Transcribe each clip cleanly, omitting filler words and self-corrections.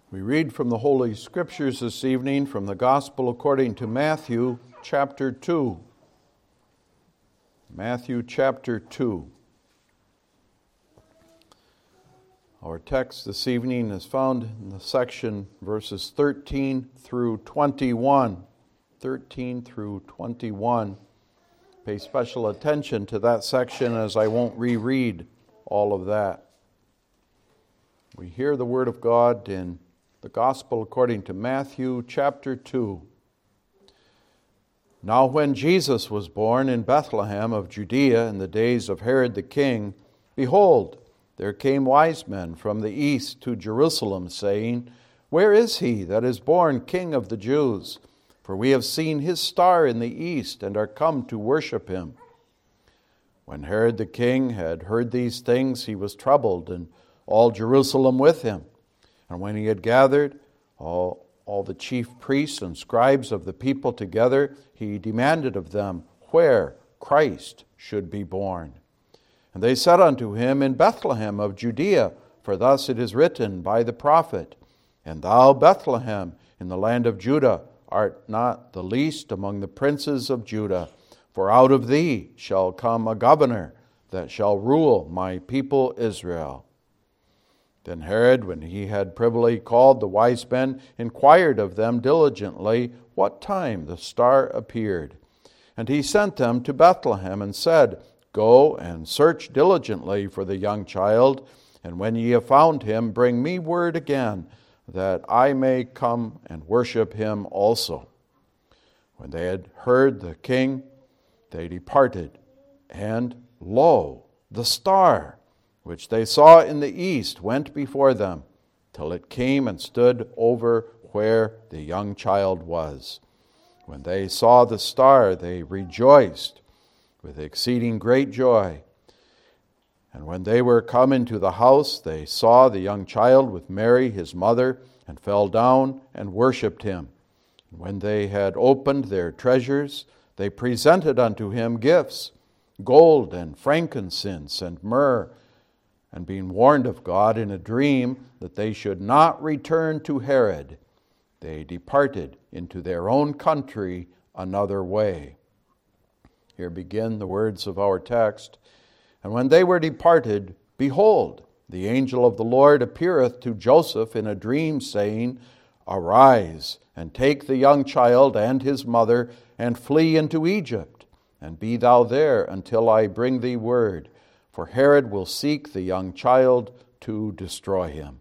We read from the Holy Scriptures this evening from the Gospel according to Matthew chapter 2. Matthew chapter 2. Our text this evening is found in the section verses 13 through 21. 13 through 21. Pay special attention to that section as I won't reread all of that. We hear the Word of God in the Gospel according to Matthew chapter 2. Now when Jesus was born in Bethlehem of Judea in the days of Herod the king, behold, there came wise men from the east to Jerusalem, saying, Where is he that is born King of the Jews? For we have seen his star in the east, and are come to worship him. When Herod the king had heard these things, he was troubled, and all Jerusalem with him. And when he had gathered all the chief priests and scribes of the people together, he demanded of them where Christ should be born. And they said unto him, In Bethlehem of Judea, for thus it is written by the prophet, And thou, Bethlehem, in the land of Judah, art not the least among the princes of Judah, for out of thee shall come a governor that shall rule my people Israel. Then Herod, when he had privily called the wise men, inquired of them diligently what time the star appeared. And he sent them to Bethlehem, and said, Go and search diligently for the young child, and when ye have found him, bring me word again, that I may come and worship him also. When they had heard the king, they departed, and lo, the star, which they saw in the east, went before them, till it came and stood over where the young child was. When they saw the star, they rejoiced with exceeding great joy. And when they were come into the house, they saw the young child with Mary his mother, and fell down and worshipped him. And when they had opened their treasures, they presented unto him gifts, gold and frankincense and myrrh. And being warned of God in a dream that they should not return to Herod, they departed into their own country another way. Here begin the words of our text. And when they were departed, behold, the angel of the Lord appeareth to Joseph in a dream, saying, Arise, and take the young child and his mother, and flee into Egypt, and be thou there until I bring thee word. For Herod will seek the young child to destroy him.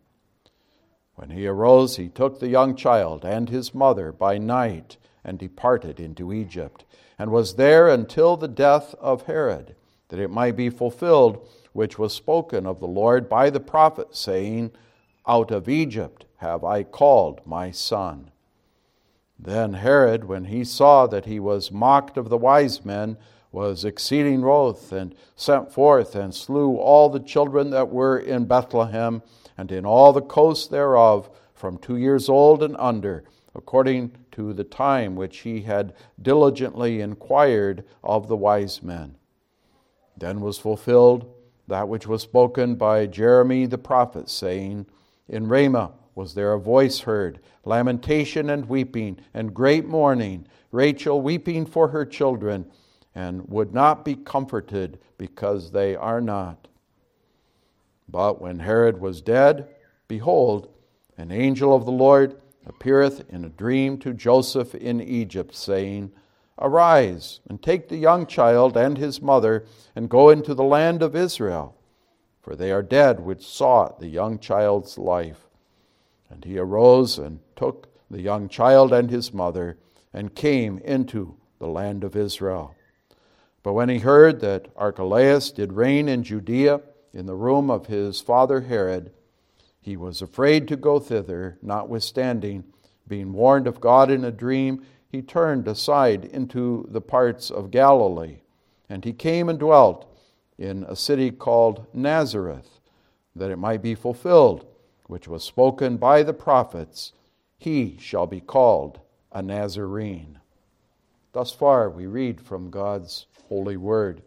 When he arose, he took the young child and his mother by night, and departed into Egypt, and was there until the death of Herod, that it might be fulfilled which was spoken of the Lord by the prophet, saying, Out of Egypt have I called my son. Then Herod, when he saw that he was mocked of the wise men, was exceeding wroth, and sent forth and slew all the children that were in Bethlehem, and in all the coasts thereof, from 2 years old and under, according to the time which he had diligently inquired of the wise men. Then was fulfilled that which was spoken by Jeremy the prophet, saying, In Ramah was there a voice heard, lamentation and weeping, and great mourning, Rachel weeping for her children, and would not be comforted, because they are not. But when Herod was dead, behold, an angel of the Lord appeareth in a dream to Joseph in Egypt, saying, Arise, and take the young child and his mother, and go into the land of Israel, for they are dead which sought the young child's life. And he arose and took the young child and his mother, and came into the land of Israel. But when he heard that Archelaus did reign in Judea in the room of his father Herod, he was afraid to go thither. Notwithstanding, being warned of God in a dream, he turned aside into the parts of Galilee. And he came and dwelt in a city called Nazareth, that it might be fulfilled, which was spoken by the prophets, He shall be called a Nazarene. Thus far we read from God's holy word.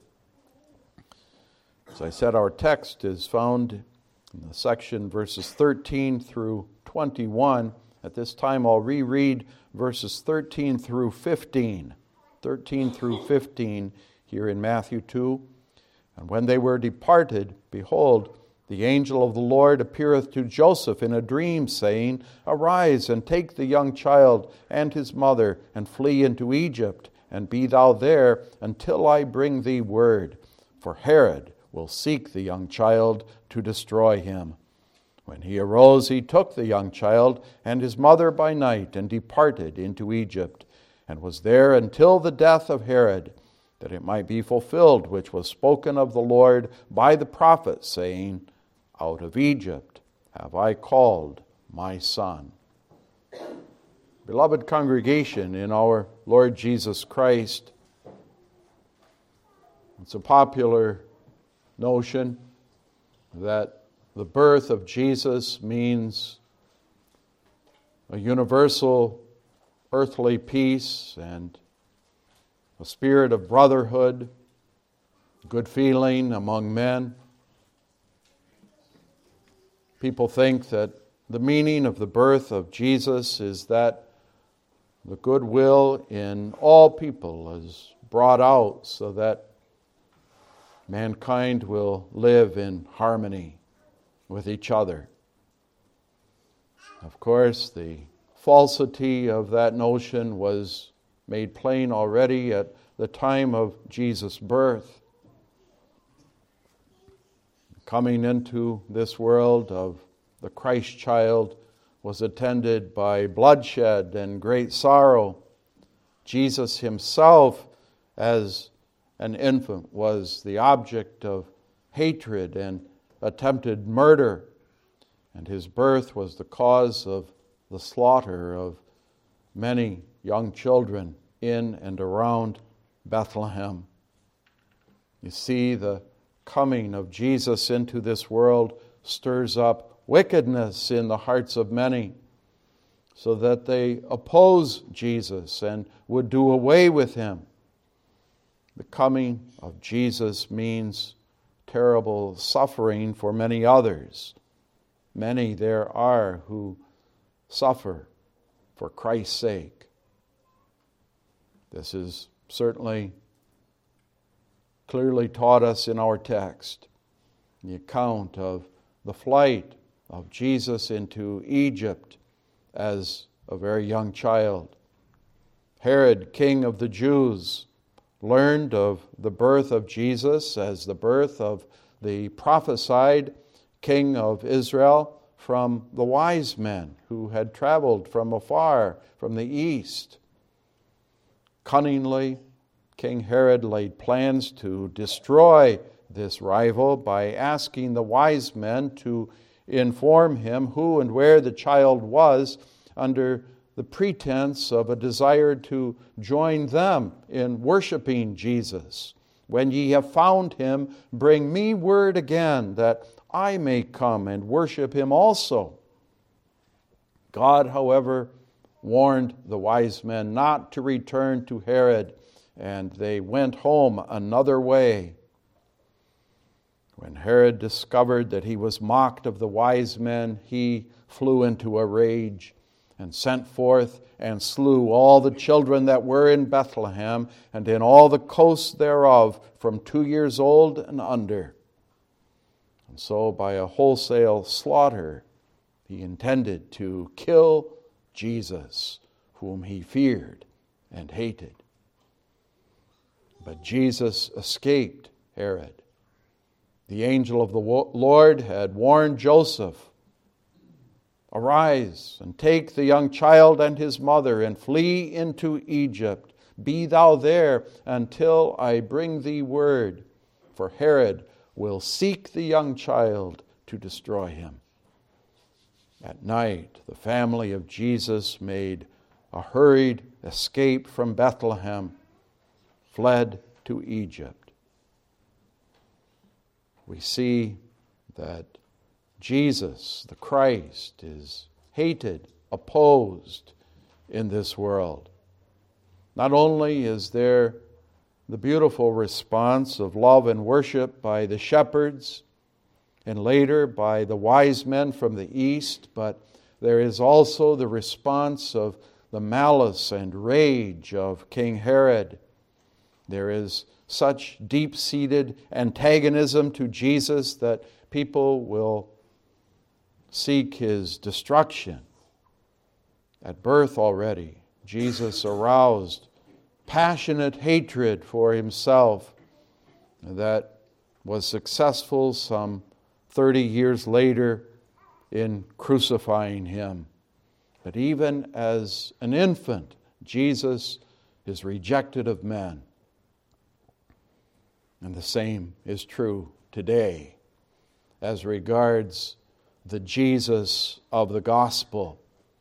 As I said, our text is found in the section verses 13 through 21. At this time, I'll reread verses 13 through 15. 13 through 15 here in Matthew 2. And when they were departed, behold, the angel of the Lord appeareth to Joseph in a dream, saying, Arise, and take the young child and his mother, and flee into Egypt, and be thou there until I bring thee word. For Herod will seek the young child to destroy him. When he arose, he took the young child and his mother by night, and departed into Egypt, and was there until the death of Herod, that it might be fulfilled which was spoken of the Lord by the prophet, saying, Out of Egypt have I called my son. Beloved congregation in our Lord Jesus Christ, it's a popular notion that the birth of Jesus means a universal earthly peace and a spirit of brotherhood, good feeling among men. People think that the meaning of the birth of Jesus is that the goodwill in all people is brought out so that mankind will live in harmony with each other. Of course, the falsity of that notion was made plain already at the time of Jesus' birth. Coming into this world of the Christ child was attended by bloodshed and great sorrow. Jesus himself, as an infant, was the object of hatred and attempted murder, and his birth was the cause of the slaughter of many young children in and around Bethlehem. You see, the coming of Jesus into this world stirs up wickedness in the hearts of many, so that they oppose Jesus and would do away with him. The coming of Jesus means terrible suffering for many others. Many there are who suffer for Christ's sake. This is certainly clearly taught us in our text, the account of the flight of Jesus into Egypt as a very young child. Herod, king of the Jews, learned of the birth of Jesus as the birth of the prophesied king of Israel from the wise men who had traveled from afar, from the east. Cunningly, King Herod laid plans to destroy this rival by asking the wise men to inform him who and where the child was, under the pretense of a desire to join them in worshiping Jesus. When ye have found him, bring me word again, that I may come and worship him also. God, however, warned the wise men not to return to Herod, and they went home another way. When Herod discovered that he was mocked of the wise men, he flew into a rage and sent forth and slew all the children that were in Bethlehem and in all the coasts thereof, from 2 years old and under. And so by a wholesale slaughter, he intended to kill Jesus, whom he feared and hated. But Jesus escaped Herod. The angel of the Lord had warned Joseph, Arise, and take the young child and his mother, and flee into Egypt. Be thou there until I bring thee word, for Herod will seek the young child to destroy him. At night, the family of Jesus made a hurried escape from Bethlehem, fled to Egypt. We see that Jesus, the Christ, is hated, opposed in this world. Not only is there the beautiful response of love and worship by the shepherds, and later by the wise men from the east, but there is also the response of the malice and rage of King Herod. There is such deep-seated antagonism to Jesus that people will seek his destruction. At birth already, Jesus aroused passionate hatred for himself that was successful some 30 years later in crucifying him. But even as an infant, Jesus is rejected of men. And the same is true today as regards the Jesus of the gospel.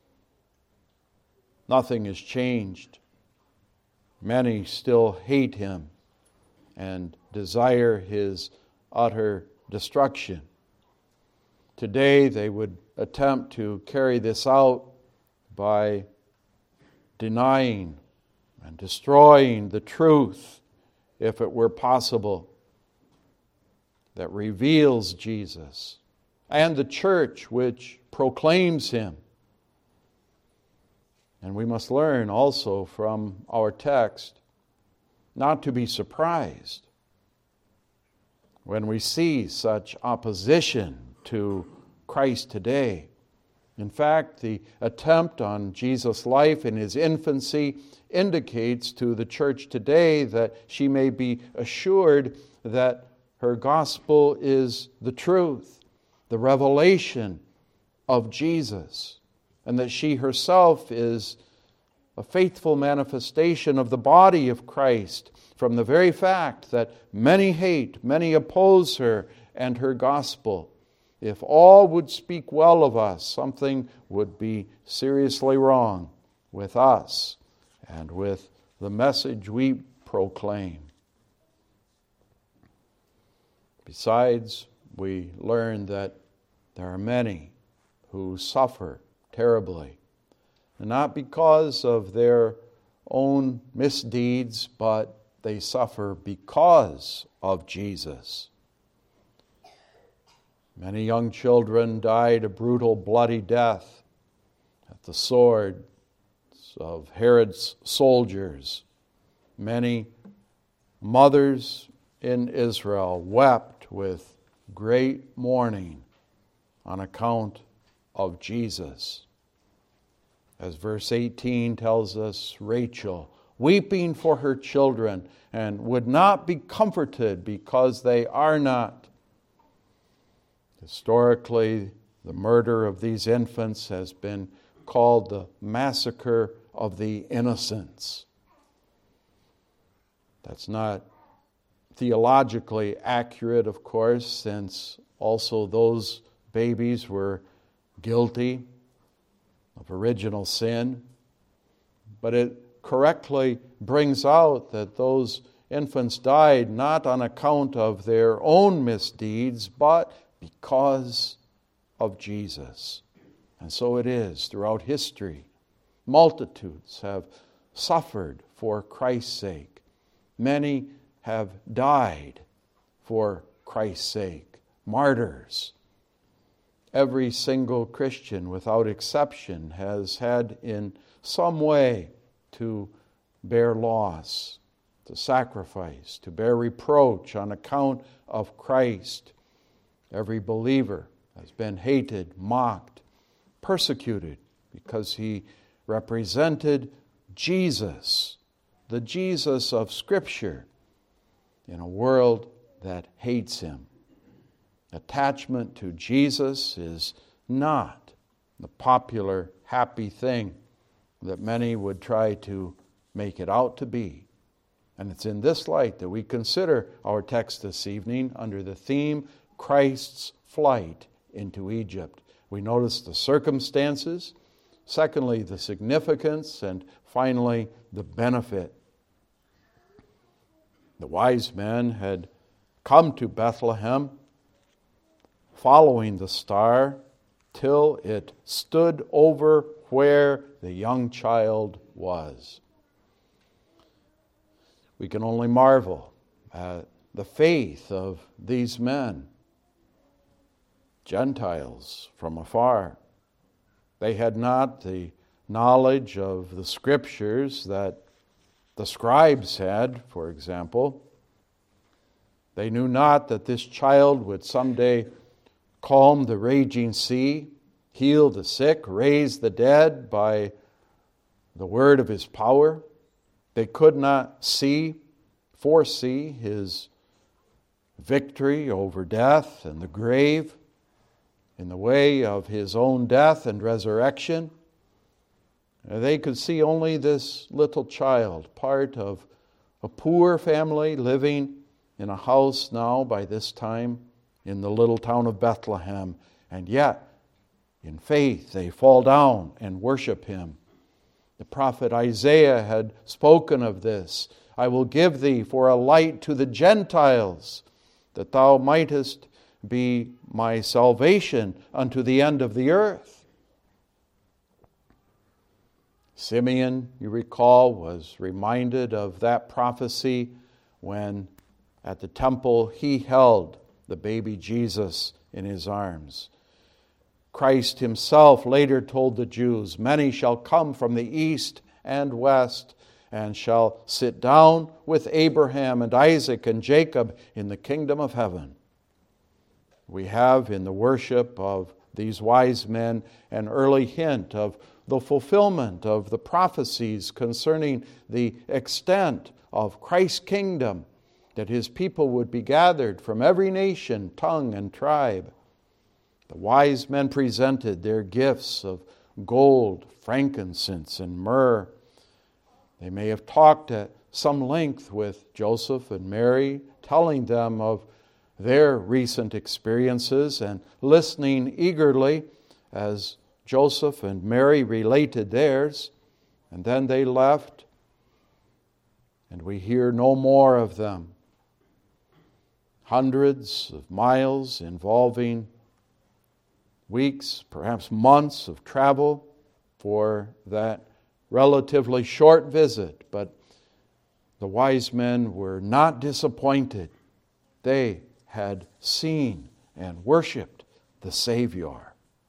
Nothing has changed. Many still hate him and desire his utter destruction. Today they would attempt to carry this out by denying and destroying the truth, if it were possible, that reveals Jesus and the church which proclaims him. And we must learn also from our text not to be surprised when we see such opposition to Christ today. In fact, the attempt on Jesus' life in his infancy indicates to the church today that she may be assured that her gospel is the truth, the revelation of Jesus, and that she herself is a faithful manifestation of the body of Christ from the very fact that many hate, many oppose her and her gospel. If all would speak well of us, something would be seriously wrong with us and with the message we proclaim. Besides, we learn that there are many who suffer terribly, and not because of their own misdeeds, but they suffer because of Jesus. Many young children died a brutal, bloody death at the swords of Herod's soldiers. Many mothers in Israel wept with great mourning on account of Jesus. As verse 18 tells us, Rachel, weeping for her children, and would not be comforted because they are not. Historically, the murder of these infants has been called the massacre of the innocents. That's not theologically accurate, of course, since also those babies were guilty of original sin. But it correctly brings out that those infants died not on account of their own misdeeds, but because of Jesus. And so it is throughout history. Multitudes have suffered for Christ's sake. Many have died for Christ's sake. Martyrs. Every single Christian, without exception, has had in some way to bear loss, to sacrifice, to bear reproach on account of Christ. Every believer has been hated, mocked, persecuted because he represented Jesus, the Jesus of Scripture, in a world that hates him. Attachment to Jesus is not the popular, happy thing that many would try to make it out to be. And it's in this light that we consider our text this evening under the theme, Christ's flight into Egypt. We notice the circumstances, secondly, the significance, and finally, the benefit. The wise men had come to Bethlehem following the star till it stood over where the young child was. We can only marvel at the faith of these men, Gentiles from afar, They had not the knowledge of the Scriptures that the scribes had, for example. They knew not that this child would someday calm the raging sea, heal the sick, raise the dead by the word of his power. They could not foresee his victory over death and the grave in the way of his own death and resurrection. They could see only this little child, part of a poor family living in a house now by this time in the little town of Bethlehem. And yet, in faith, they fall down and worship him. The prophet Isaiah had spoken of this. I will give thee for a light to the Gentiles, that thou mightest be my salvation unto the end of the earth. Simeon, you recall, was reminded of that prophecy when at the temple he held the baby Jesus in his arms. Christ himself later told the Jews, many shall come from the east and west and shall sit down with Abraham and Isaac and Jacob in the kingdom of heaven. We have in the worship of these wise men an early hint of the fulfillment of the prophecies concerning the extent of Christ's kingdom, that his people would be gathered from every nation, tongue, and tribe. The wise men presented their gifts of gold, frankincense, and myrrh. They may have talked at some length with Joseph and Mary, telling them of their recent experiences and listening eagerly as Joseph and Mary related theirs. And then they left, and we hear no more of them. Hundreds of miles involving weeks, perhaps months of travel for that relatively short visit. But the wise men were not disappointed. They had seen and worshiped the Savior.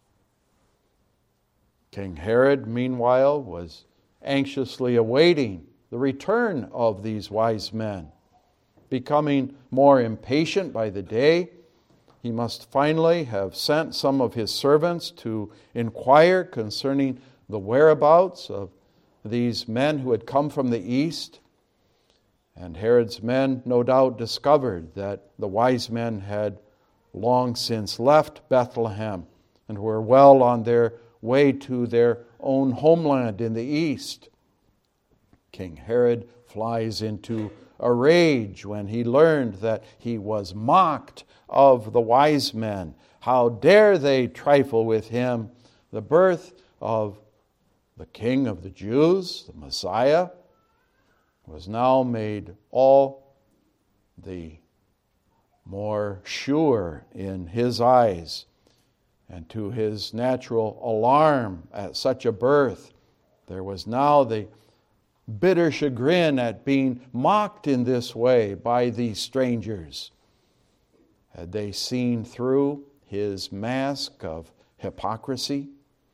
King Herod, meanwhile, was anxiously awaiting the return of these wise men. Becoming more impatient by the day, he must finally have sent some of his servants to inquire concerning the whereabouts of these men who had come from the east. And Herod's men no doubt discovered that the wise men had long since left Bethlehem and were well on their way to their own homeland in the east. King Herod flies into a rage when he learned that he was mocked of the wise men. How dare they trifle with him? The birth of the King of the Jews, the Messiah, was now made all the more sure in his eyes. And to his natural alarm at such a birth, there was now the bitter chagrin at being mocked in this way by these strangers. Had they seen through his mask of hypocrisy?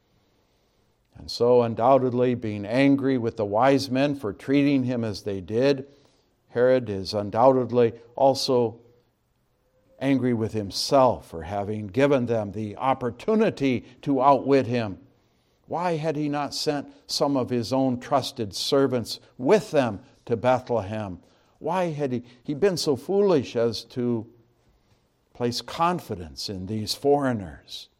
And so, undoubtedly, being angry with the wise men for treating him as they did, Herod is undoubtedly also angry with himself for having given them the opportunity to outwit him. Why had he not sent some of his own trusted servants with them to Bethlehem? Why had he been so foolish as to place confidence in these foreigners?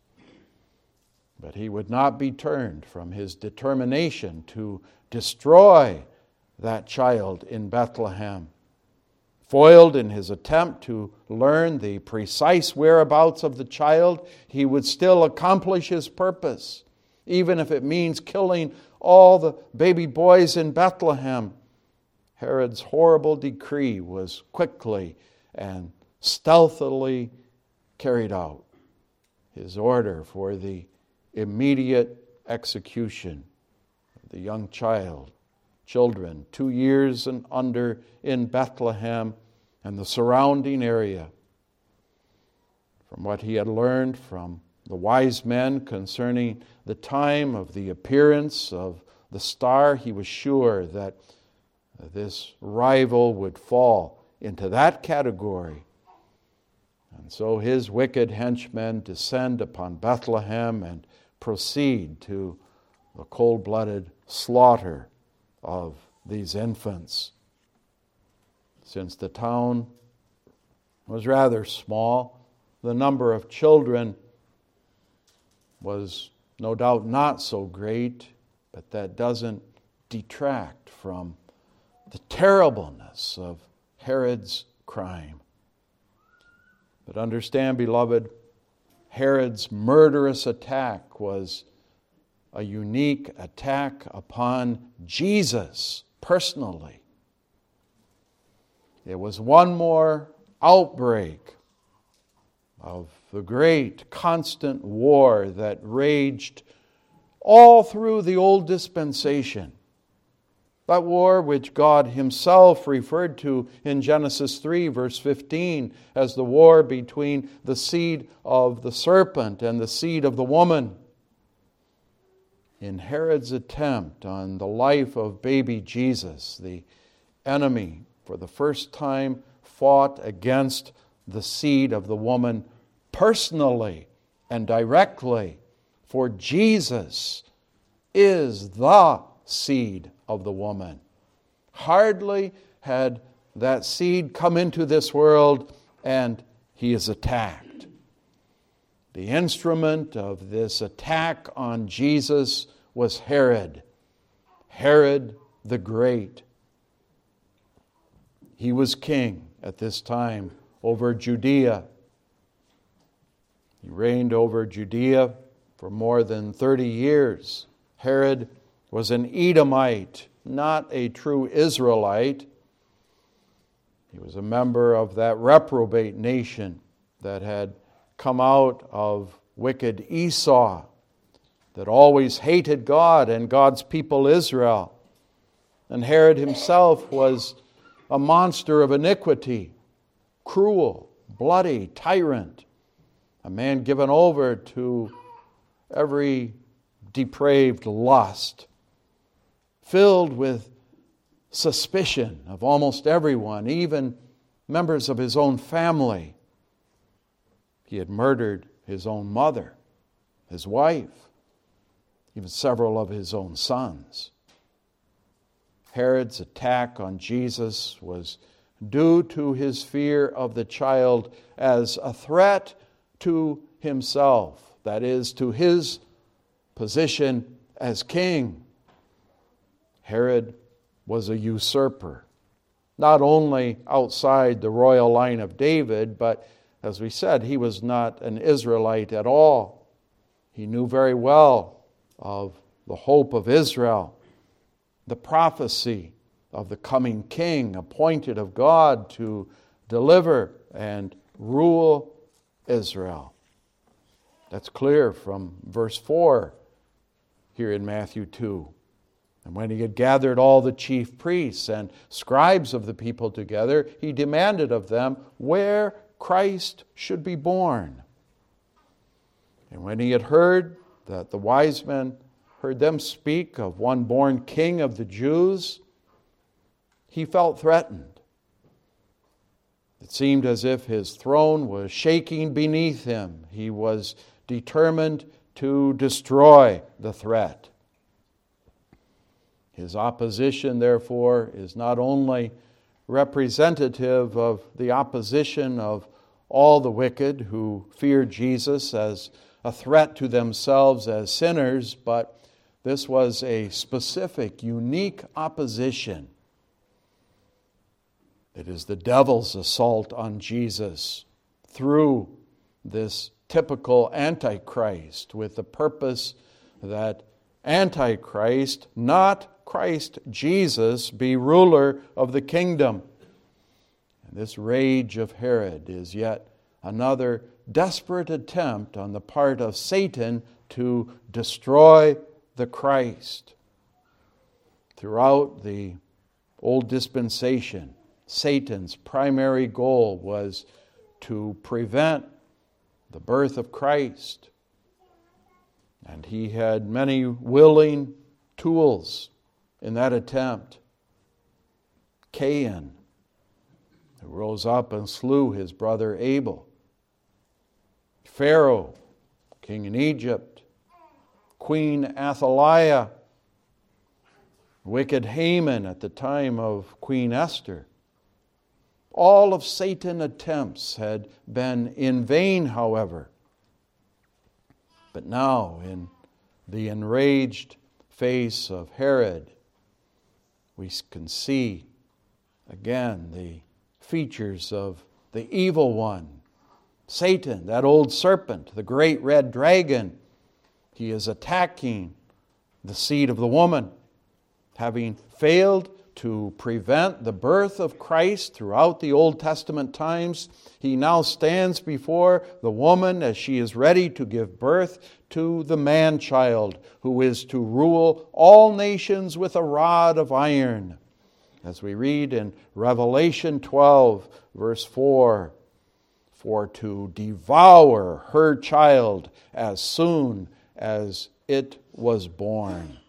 But he would not be turned from his determination to destroy that child in Bethlehem. Foiled in his attempt to learn the precise whereabouts of the child, he would still accomplish his purpose, even if it means killing all the baby boys in Bethlehem. Herod's horrible decree was quickly and stealthily carried out. His order for the immediate execution of the young children 2 years and under in Bethlehem and the surrounding area. From what he had learned from the wise men concerning the time of the appearance of the star, he was sure that this rival would fall into that category. And so his wicked henchmen descend upon Bethlehem and proceed to the cold-blooded slaughter of these infants. Since the town was rather small, the number of children was no doubt not so great, but that doesn't detract from the terribleness of Herod's crime. But understand, beloved, Herod's murderous attack was a unique attack upon Jesus personally. It was one more outbreak of the great constant war that raged all through the old dispensation. That war which God himself referred to in Genesis 3, verse 15, as the war between the seed of the serpent and the seed of the woman. In Herod's attempt on the life of baby Jesus, the enemy, for the first time, fought against the seed of the woman personally and directly, for Jesus is the seed of the woman. Hardly had that seed come into this world and he is attacked. The instrument of this attack on Jesus was Herod the Great. He was king at this time over Judea. He reigned over Judea for more than 30 years. Herod was an Edomite, not a true Israelite. He was a member of that reprobate nation that had come out of wicked Esau, that always hated God and God's people Israel. And Herod himself was a monster of iniquity, cruel, bloody tyrant, a man given over to every depraved lust, filled with suspicion of almost everyone, even members of his own family. He had murdered his own mother, his wife, even several of his own sons. Herod's attack on Jesus was due to his fear of the child as a threat to himself, that is, to his position as king. Herod was a usurper, not only outside the royal line of David, but as we said, he was not an Israelite at all. He knew very well of the hope of Israel, the prophecy of the coming king appointed of God to deliver and rule Israel. That's clear from verse 4 here in Matthew 2. And when he had gathered all the chief priests and scribes of the people together, he demanded of them where Christ should be born. And when he had heard that the wise men heard them speak of one born king of the Jews, he felt threatened. It seemed as if his throne was shaking beneath him. He was determined to destroy the threat. His opposition, therefore, is not only representative of the opposition of all the wicked who fear Jesus as a threat to themselves as sinners, but this was a specific, unique opposition. It is the devil's assault on Jesus through this typical Antichrist, with the purpose that Antichrist, not Christ Jesus, be ruler of the kingdom. And this rage of Herod is yet another desperate attempt on the part of Satan to destroy the Christ. Throughout the old dispensation, Satan's primary goal was to prevent the birth of Christ, he had many willing tools in that attempt. Cain, who rose up and slew his brother Abel. Pharaoh, king in Egypt. Queen Athaliah. Wicked Haman at the time of Queen Esther. All of Satan's attempts had been in vain, however. But now, in the enraged face of Herod, we can see again the features of the evil one, Satan, that old serpent, the great red dragon. He is attacking the seed of the woman. Having failed to prevent the birth of Christ throughout the Old Testament times, he now stands before the woman as she is ready to give birth to the man-child who is to rule all nations with a rod of iron. As we read in Revelation 12, verse 4, for to devour her child as soon as it was born.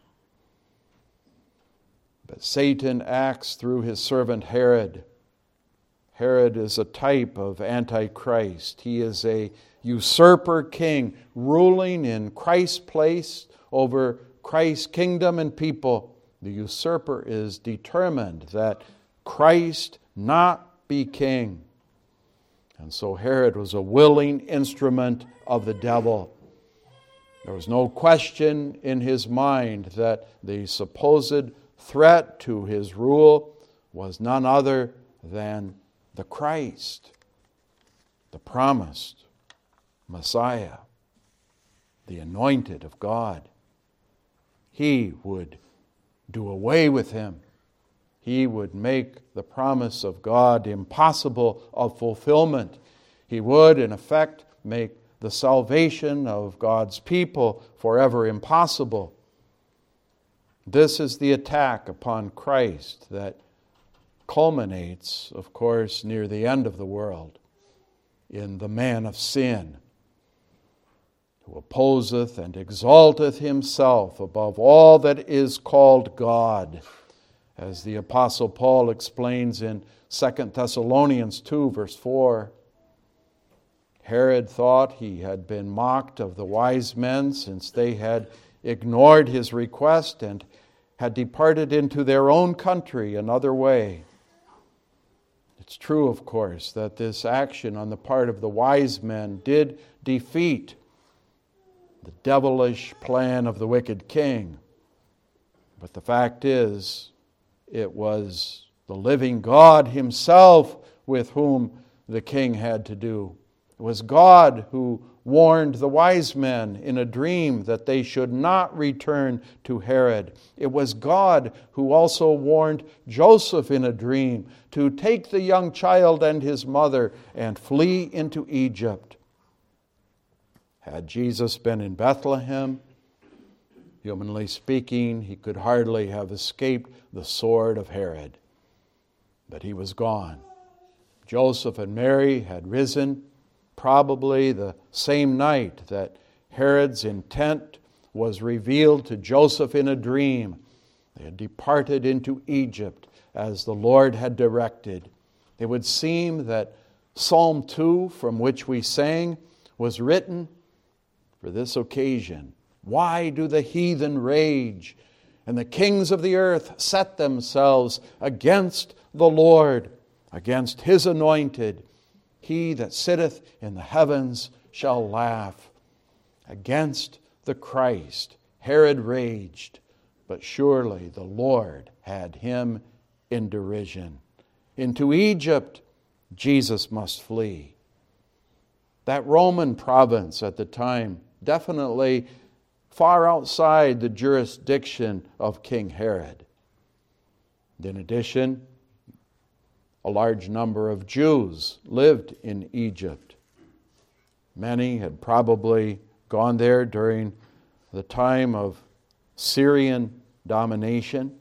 But Satan acts through his servant Herod. Herod is a type of Antichrist. He is a usurper king, ruling in Christ's place over Christ's kingdom and people. The usurper is determined that Christ not be king. And so Herod was a willing instrument of the devil. There was no question in his mind that the supposed threat to his rule was none other than the Christ, the promised Messiah, the anointed of God. He would do away with him. He would make the promise of God impossible of fulfillment. He would, in effect, make the salvation of God's people forever impossible. This is the attack upon Christ that culminates, of course, near the end of the world in the man of sin, who opposeth and exalteth himself above all that is called God, as the Apostle Paul explains in 2 Thessalonians 2, verse 4. Herod thought he had been mocked of the wise men, since they had ignored his request and had departed into their own country another way. It's true, of course, that this action on the part of the wise men did defeat the devilish plan of the wicked king. But the fact is, it was the living God himself with whom the king had to do. It was God who warned the wise men in a dream that they should not return to Herod. It was God who also warned Joseph in a dream to take the young child and his mother and flee into Egypt. Had Jesus been in Bethlehem, humanly speaking, he could hardly have escaped the sword of Herod. But he was gone. Joseph and Mary had risen probably the same night that Herod's intent was revealed to Joseph in a dream. They had departed into Egypt as the Lord had directed. It would seem that Psalm 2, from which we sang, was written for this occasion. Why do the heathen rage, and the kings of the earth set themselves against the Lord, against his anointed? He that sitteth in the heavens shall laugh. Against the Christ Herod raged, but surely the Lord had him in derision. Into Egypt Jesus must flee. That Roman province at the time, definitely far outside the jurisdiction of King Herod. In addition, a large number of Jews lived in Egypt. Many had probably gone there during the time of Syrian domination,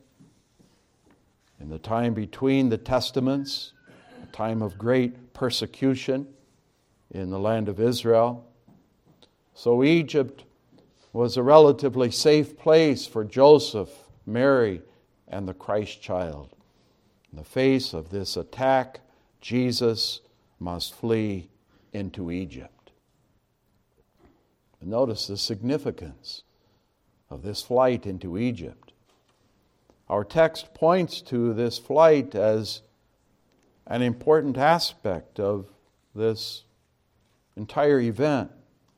in the time between the Testaments, a time of great persecution in the land of Israel. So Egypt was a relatively safe place for Joseph, Mary, and the Christ child. In the face of this attack, Jesus must flee into Egypt. Notice the significance of this flight into Egypt. Our text points to this flight as an important aspect of this entire event.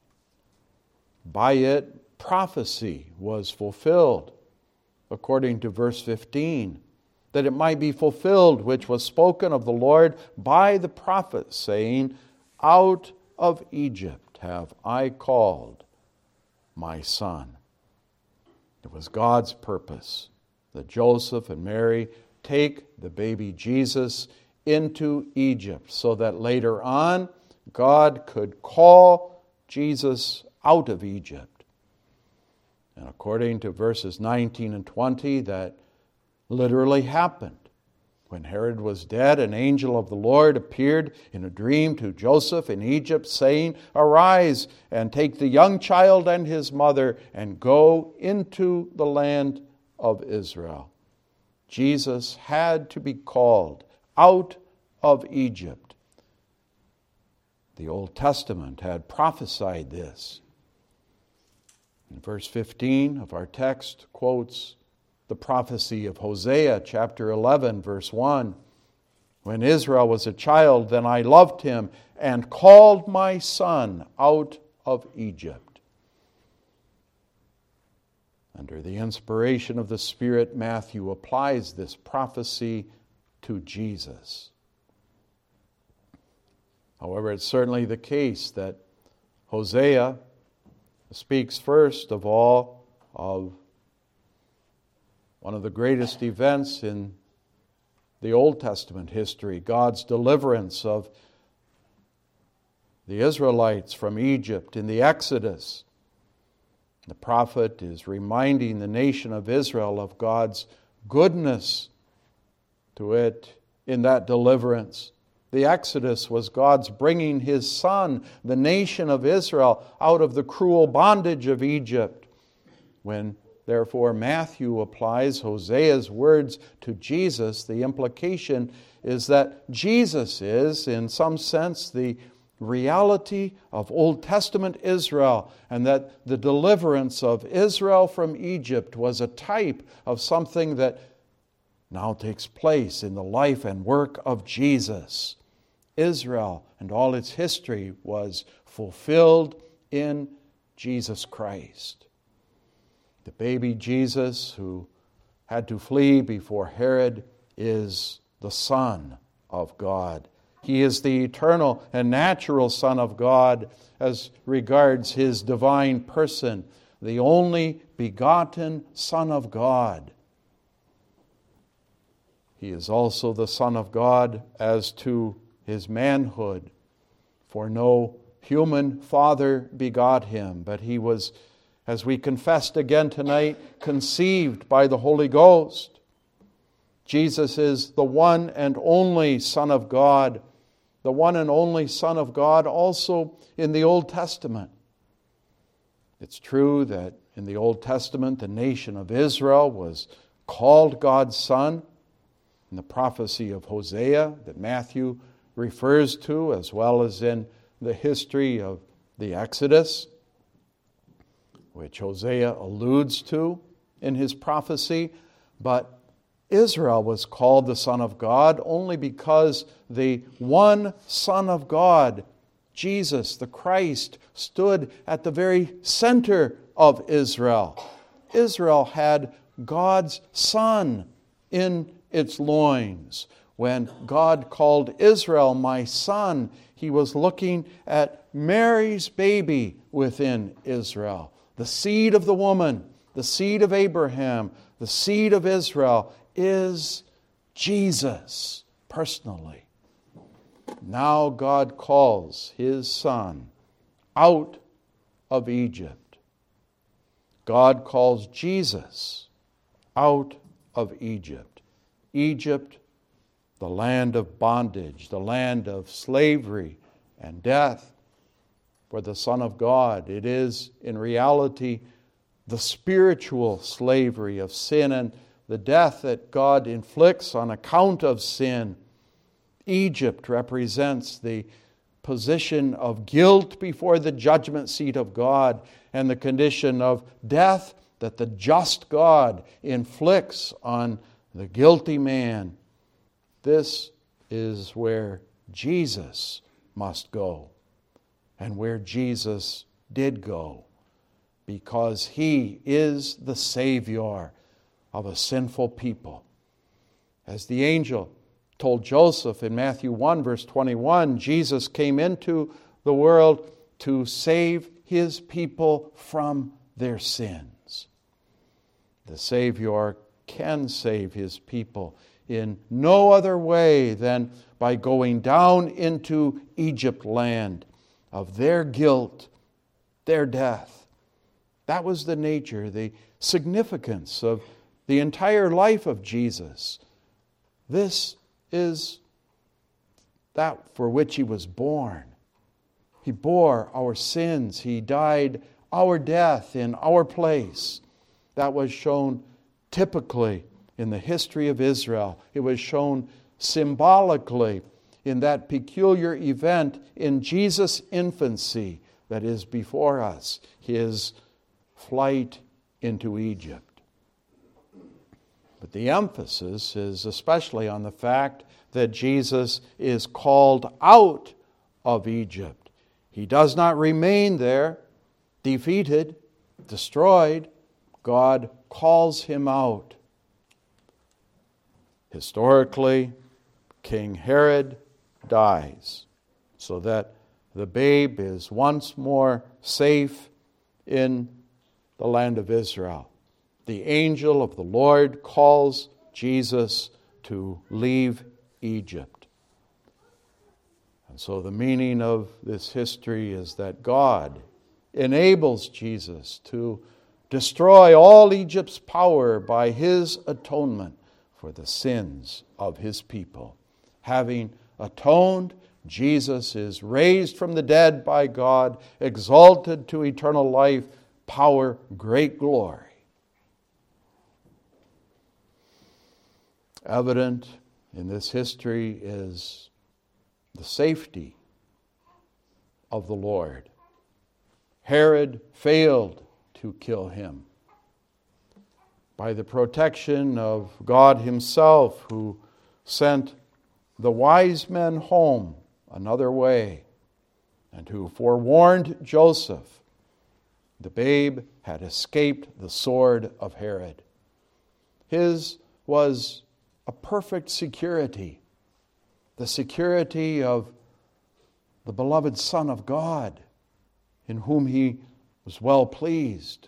By it, prophecy was fulfilled, according to verse 15, that it might be fulfilled which was spoken of the Lord by the prophet, saying, "Out of Egypt have I called my son." It was God's purpose that Joseph and Mary take the baby Jesus into Egypt so that later on God could call Jesus out of Egypt. And according to verses 19 and 20, that literally happened. When Herod was dead, an angel of the Lord appeared in a dream to Joseph in Egypt, saying, "Arise and take the young child and his mother and go into the land of Israel." Jesus had to be called out of Egypt. The Old Testament had prophesied this. And verse 15 of our text quotes the prophecy of Hosea chapter 11, verse 1. "When Israel was a child, then I loved him and called my son out of Egypt." Under the inspiration of the Spirit, Matthew applies this prophecy to Jesus. However, it's certainly the case that Hosea speaks first of all of one of the greatest events in the Old Testament history, God's deliverance of the Israelites from Egypt in the Exodus. The prophet is reminding the nation of Israel of God's goodness to it in that deliverance. The Exodus was God's bringing His Son, the nation of Israel, out of the cruel bondage of Egypt. When therefore Matthew applies Hosea's words to Jesus, the implication is that Jesus is, in some sense, the reality of Old Testament Israel, and that the deliverance of Israel from Egypt was a type of something that now takes place in the life and work of Jesus. Israel and all its history was fulfilled in Jesus Christ. The baby Jesus who had to flee before Herod is the Son of God. He is the eternal and natural Son of God as regards His divine person, the only begotten Son of God. He is also the Son of God as to His manhood, for no human father begot Him, but He was, as we confessed again tonight, conceived by the Holy Ghost. Jesus is the one and only Son of God, the one and only Son of God also in the Old Testament. It's true that in the Old Testament the nation of Israel was called God's Son in the prophecy of Hosea that Matthew refers to, as well as in the history of the Exodus, which Hosea alludes to in his prophecy. But Israel was called the Son of God only because the one Son of God, Jesus the Christ, stood at the very center of Israel. Israel had God's Son in its loins. When God called Israel my son, He was looking at Mary's baby within Israel. The seed of the woman, the seed of Abraham, the seed of Israel is Jesus personally. Now God calls His Son out of Egypt. God calls Jesus out of Egypt. Egypt, the land of bondage, the land of slavery and death. For the Son of God, it is in reality the spiritual slavery of sin and the death that God inflicts on account of sin. Egypt represents the position of guilt before the judgment seat of God and the condition of death that the just God inflicts on the guilty man. This is where Jesus must go, and where Jesus did go, because He is the Savior of a sinful people. As the angel told Joseph in Matthew 1 verse 21, Jesus came into the world to save His people from their sins. The Savior can save His people in no other way than by going down into Egypt land of their guilt, their death. That was the nature, the significance of the entire life of Jesus. This is that for which He was born. He bore our sins. He died our death in our place. That was shown typically in the history of Israel. It was shown symbolically in that peculiar event in Jesus' infancy that is before us, His flight into Egypt. But the emphasis is especially on the fact that Jesus is called out of Egypt. He does not remain there, defeated, destroyed. God calls Him out. Historically, King Herod dies so that the babe is once more safe in the land of Israel. The angel of the Lord calls Jesus to leave Egypt. And so the meaning of this history is that God enables Jesus to destroy all Egypt's power by His atonement for the sins of His people. Having atoned, Jesus is raised from the dead by God, exalted to eternal life, power, great glory. Evident in this history is the safety of the Lord. Herod failed to kill Him by the protection of God Himself, who sent the wise men home another way, and who forewarned Joseph. The babe had escaped the sword of Herod. His was a perfect security, the security of the beloved Son of God, in whom He was well pleased.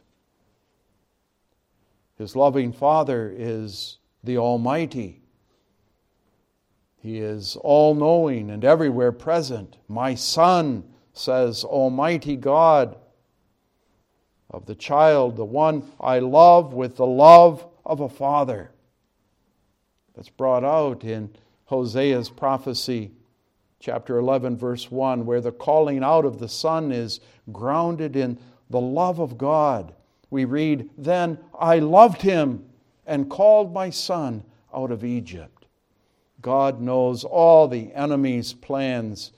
His loving Father is the Almighty. He is all-knowing and everywhere present. My Son, says Almighty God, of the child, the one I love with the love of a father. That's brought out in Hosea's prophecy, chapter 11, verse 1, where the calling out of the Son is grounded in the love of God. We read, "Then I loved Him and called my Son out of Egypt." God knows all the enemy's plans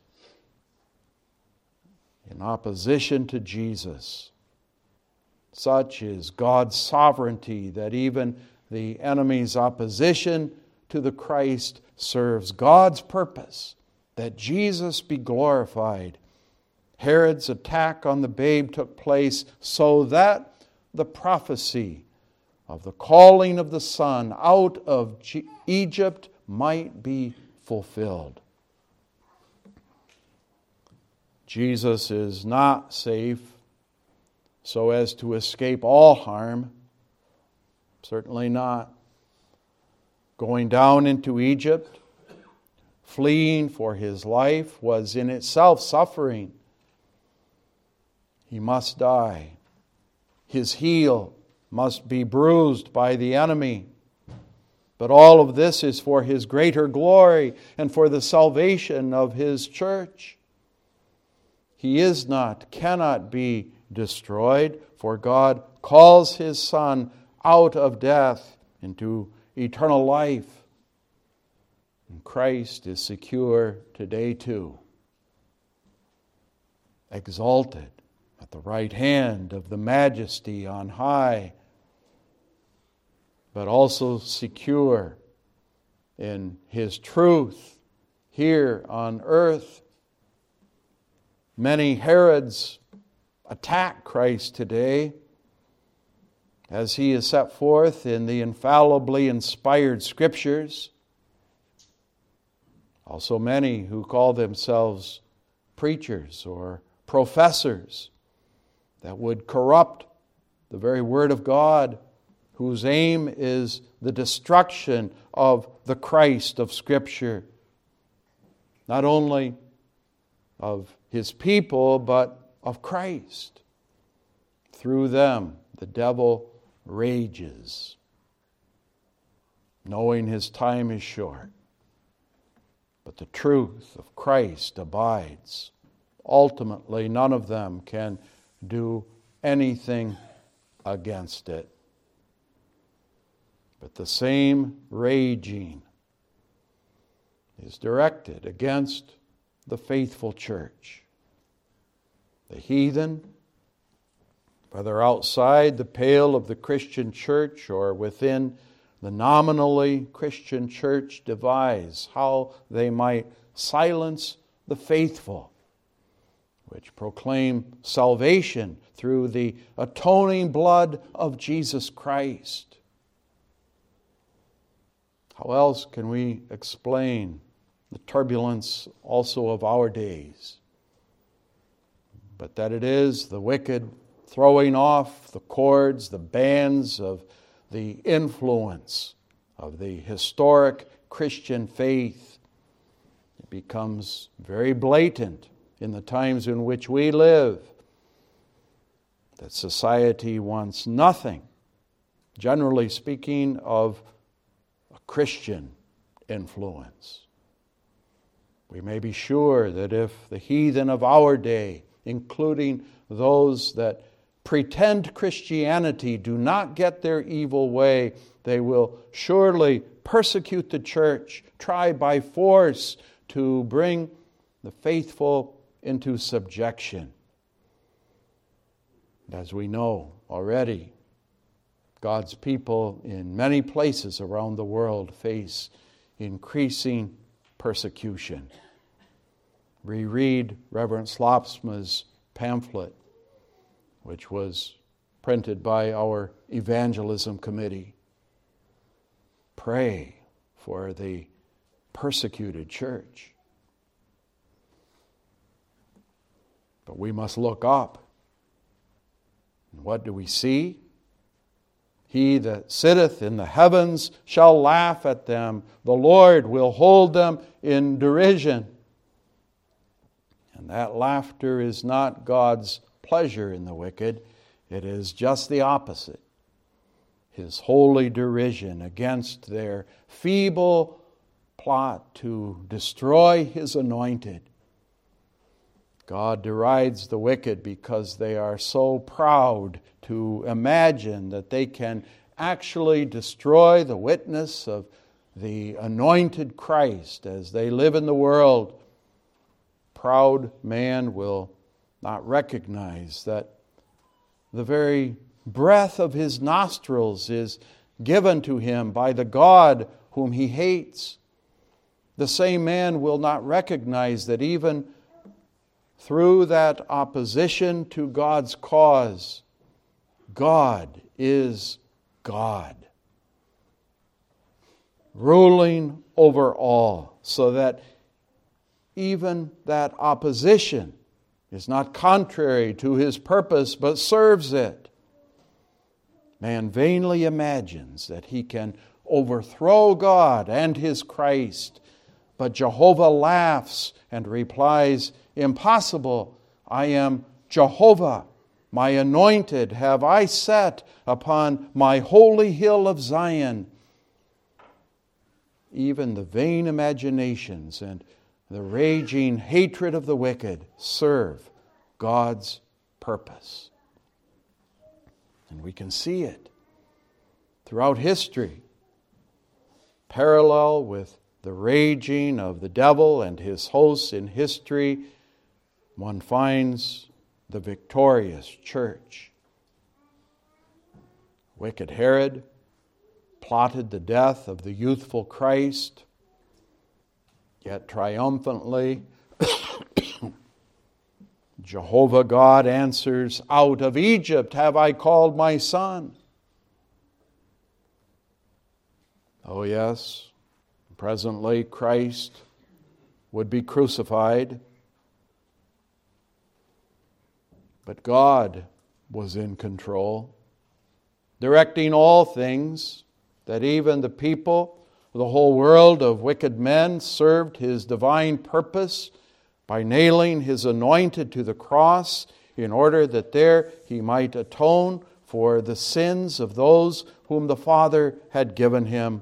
in opposition to Jesus. Such is God's sovereignty that even the enemy's opposition to the Christ serves God's purpose, that Jesus be glorified. Herod's attack on the babe took place so that the prophecy of the calling of the Son out of Egypt might be fulfilled. Jesus is not safe so as to escape all harm. Certainly not. Going down into Egypt, fleeing for His life, was in itself suffering. He must die. His heel must be bruised by the enemy. But all of this is for His greater glory and for the salvation of His church. He is not, cannot be destroyed, for God calls his Son out of death into eternal life. And Christ is secure today too, exalted at the right hand of the Majesty on high, but also secure in his truth here on earth. Many Herods attack Christ today as he is set forth in the infallibly inspired Scriptures. Also many who call themselves preachers or professors that would corrupt the very Word of God, whose aim is the destruction of the Christ of Scripture, not only of his people, but of Christ. Through them, the devil rages, knowing his time is short. But the truth of Christ abides. Ultimately, none of them can do anything against it. But the same raging is directed against the faithful church. The heathen, whether outside the pale of the Christian church or within the nominally Christian church, devise how they might silence the faithful, which proclaim salvation through the atoning blood of Jesus Christ. How else can we explain the turbulence also of our days, but that it is the wicked throwing off the cords, the bands of the influence of the historic Christian faith? It becomes very blatant in the times in which we live that society wants nothing, generally speaking, of a Christian influence. We may be sure that if the heathen of our day, including those that pretend Christianity, do not get their evil way, they will surely persecute the church, try by force to bring the faithful into subjection. As we know already, God's people in many places around the world face increasing persecution. We read Reverend Slopsma's pamphlet, which was printed by our evangelism committee. Pray for the persecuted church. But we must look up. And what do we see? He that sitteth in the heavens shall laugh at them. The Lord will hold them in derision. And that laughter is not God's pleasure in the wicked. It is just the opposite. His holy derision against their feeble plot to destroy His anointed. God derides the wicked because they are so proud to imagine that they can actually destroy the witness of the anointed Christ as they live in the world. Proud man will not recognize that the very breath of his nostrils is given to him by the God whom he hates. The same man will not recognize that even through that opposition to God's cause, God is God, ruling over all, so that even that opposition is not contrary to His purpose, but serves it. Man vainly imagines that he can overthrow God and His Christ, but Jehovah laughs and replies, "Impossible! I am Jehovah. My anointed have I set upon my holy hill of Zion." Even the vain imaginations and the raging hatred of the wicked serve God's purpose. And we can see it throughout history. Parallel with the raging of the devil and his hosts in history, one finds the victorious church. Wicked Herod plotted the death of the youthful Christ, yet triumphantly Jehovah God answers, "Out of Egypt have I called my son." Oh yes, presently Christ would be crucified, but God was in control, directing all things, that even the people, the whole world of wicked men served His divine purpose by nailing His anointed to the cross in order that there He might atone for the sins of those whom the Father had given Him.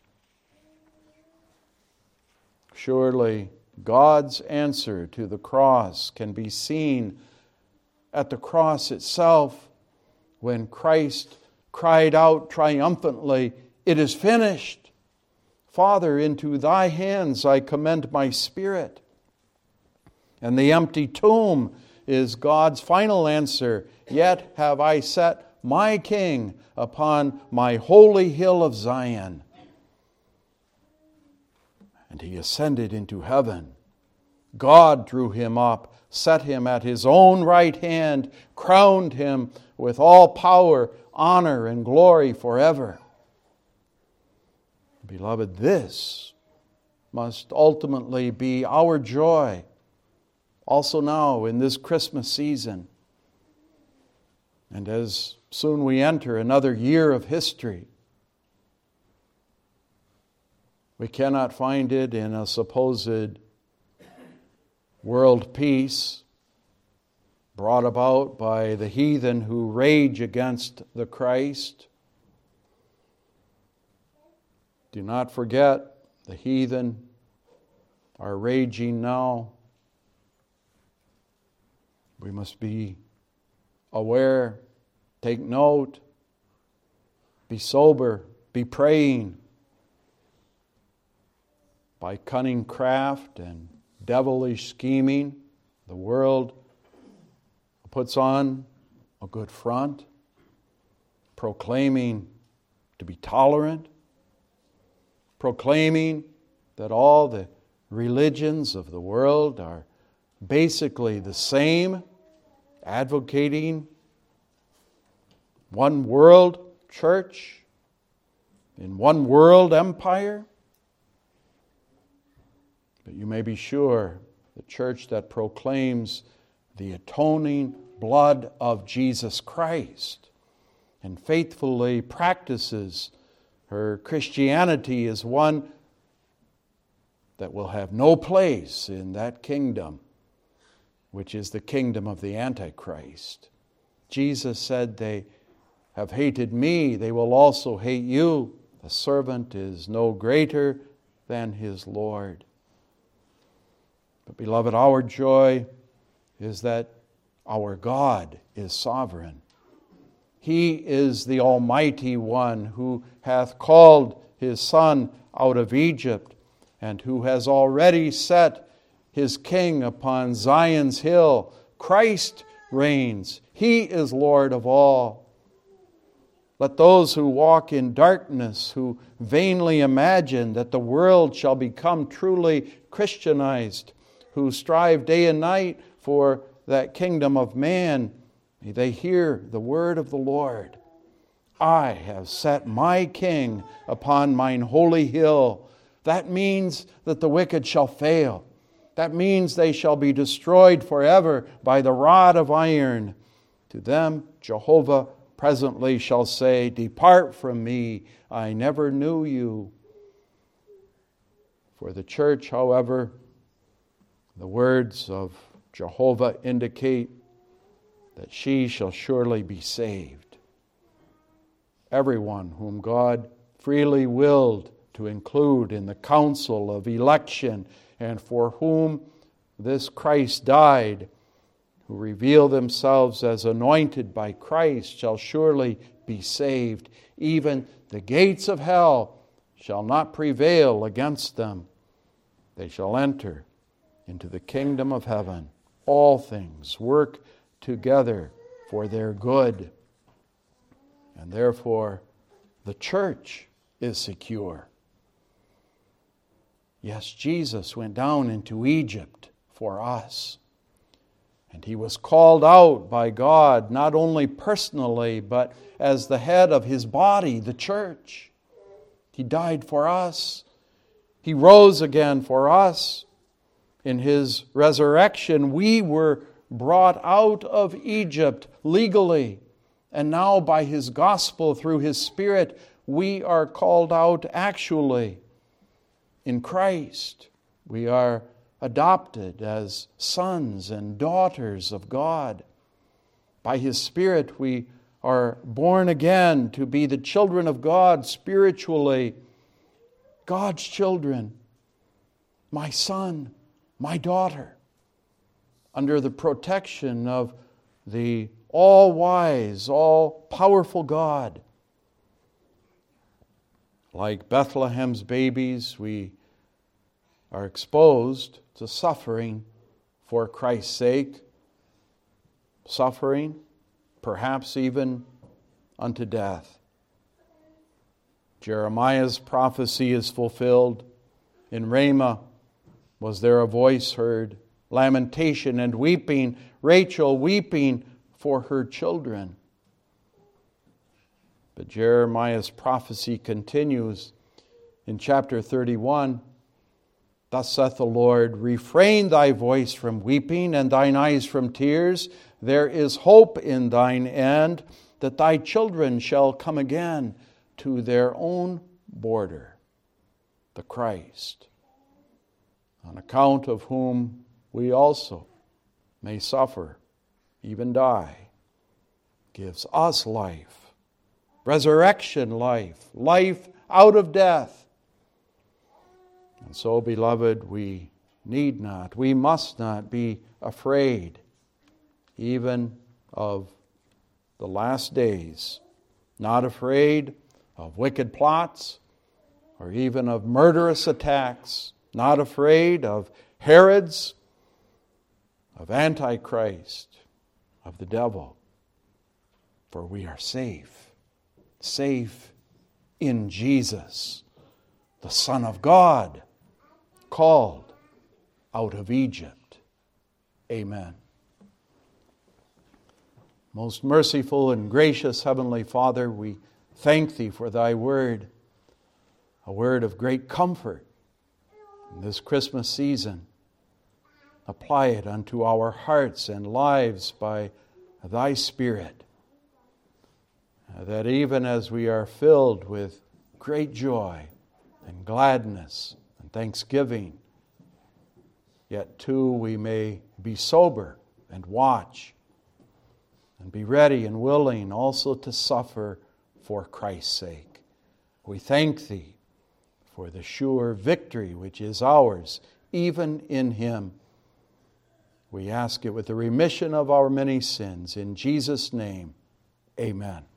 Surely God's answer to the cross can be seen at the cross itself when Christ cried out triumphantly, "It is finished. Father, into Thy hands I commend my spirit." And the empty tomb is God's final answer, "Yet have I set my King upon my holy hill of Zion." And He ascended into heaven. God drew Him up, set Him at His own right hand, crowned Him with all power, honor, and glory forever. Beloved, this must ultimately be our joy, also now in this Christmas season. And as soon we enter another year of history, we cannot find it in a supposed world peace brought about by the heathen who rage against the Christ. Do not forget, the heathen are raging now. We must be aware, take note, be sober, be praying. By cunning craft and devilish scheming, the world puts on a good front, proclaiming to be tolerant, proclaiming that all the religions of the world are basically the same, advocating one world church in one world empire. But you may be sure the church that proclaims the atoning blood of Jesus Christ and faithfully practices her Christianity is one that will have no place in that kingdom, which is the kingdom of the Antichrist. Jesus said, "They have hated me, they will also hate you. The servant is no greater than his Lord." But beloved, our joy is that our God is sovereign. He is the Almighty One who hath called His Son out of Egypt and who has already set His King upon Zion's hill. Christ reigns. He is Lord of all. Let those who walk in darkness, who vainly imagine that the world shall become truly Christianized, who strive day and night for that kingdom of man, may they hear the word of the Lord. "I have set my King upon mine holy hill." That means that the wicked shall fail. That means they shall be destroyed forever by the rod of iron. To them Jehovah presently shall say, "Depart from me, I never knew you." For the church, however, the words of Jehovah indicate that she shall surely be saved. Everyone whom God freely willed to include in the council of election and for whom this Christ died who reveal themselves as anointed by Christ shall surely be saved. Even the gates of hell shall not prevail against them. They shall enter into the kingdom of heaven. All things work together for their good. And therefore, the church is secure. Yes, Jesus went down into Egypt for us. And he was called out by God, not only personally, but as the head of his body, the church. He died for us. He rose again for us. In his resurrection, we were brought out of Egypt legally. And now by his gospel, through his Spirit, we are called out actually. In Christ, we are adopted as sons and daughters of God. By his Spirit, we are born again to be the children of God spiritually. God's children, my son, my daughter, under the protection of the all-wise, all-powerful God. Like Bethlehem's babies, we are exposed to suffering for Christ's sake, suffering perhaps even unto death. Jeremiah's prophecy is fulfilled. In Ramah was there a voice heard, lamentation and weeping, Rachel weeping for her children. But Jeremiah's prophecy continues in chapter 31. Thus saith the Lord, refrain thy voice from weeping and thine eyes from tears. There is hope in thine end, that thy children shall come again to their own border, the Christ, on account of whom we also may suffer, even die, gives us life, resurrection life, life out of death. And so, beloved, we need not, we must not be afraid even of the last days, not afraid of wicked plots or even of murderous attacks, not afraid of Herods, of Antichrist, of the devil, for we are safe in Jesus, the Son of God, called out of Egypt. Amen. Most merciful and gracious Heavenly Father, we thank Thee for Thy word, a word of great comfort in this Christmas season. Apply it unto our hearts and lives by Thy Spirit, that even as we are filled with great joy and gladness and thanksgiving, yet too we may be sober and watch and be ready and willing also to suffer for Christ's sake. We thank Thee for the sure victory which is ours, even in Him. We ask it with the remission of our many sins. In Jesus' name, amen.